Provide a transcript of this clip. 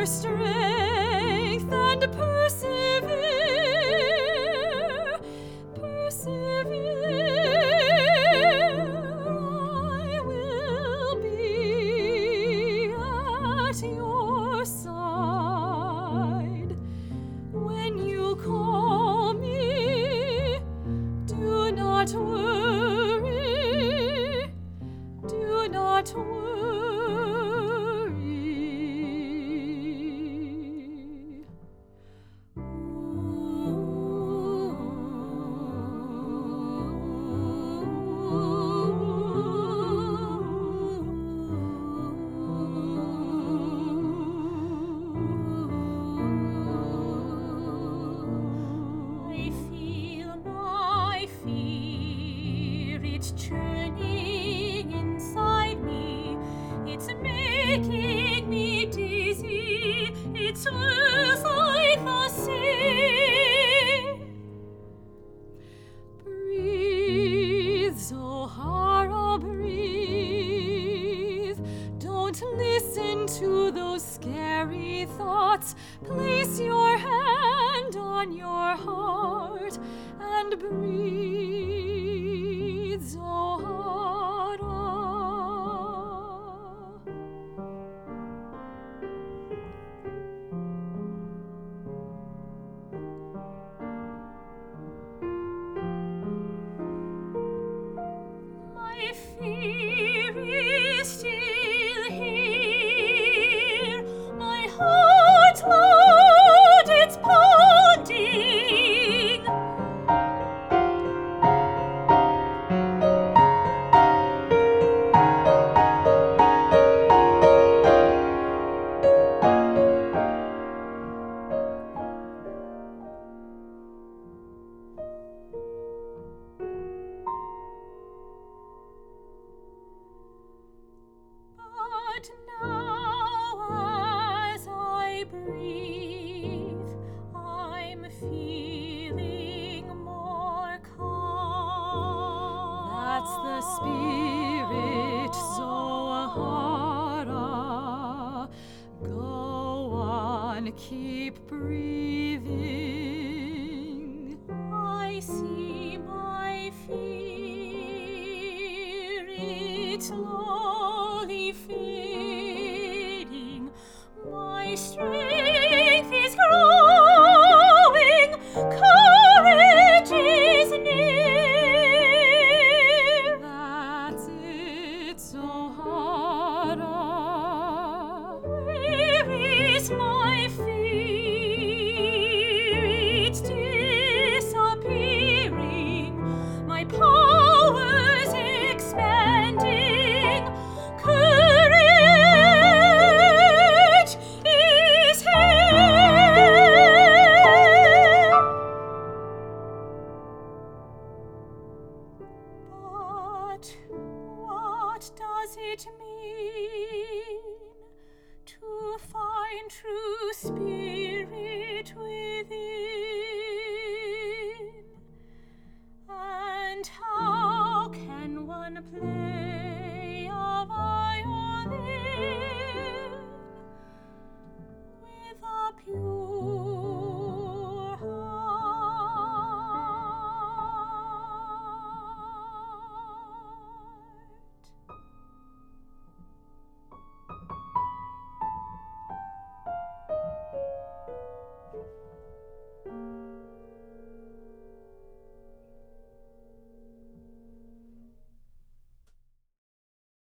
strength and persevere, persevere. I will be at your side. When you call me, do not worry, do not worry. I feel my fear, it's churning inside me, it's making me dizzy, it swirls like the sea. Breathe, Zohara, breathe. Don't listen to those scary thoughts. Place your hand on your heart and breathe, Zohara. My fear is still here, my heart loud, it's pounding. But now as I breathe, I'm feeling more calm. That's the spirit, Zohara. Go on, keep breathing. I see my fear, it's slowly fading. My strength is growing, courage is near. That's it, Zohara. Where is my fear? It's disappearing. My power's expanding. Courage is here. But what does it mean to find true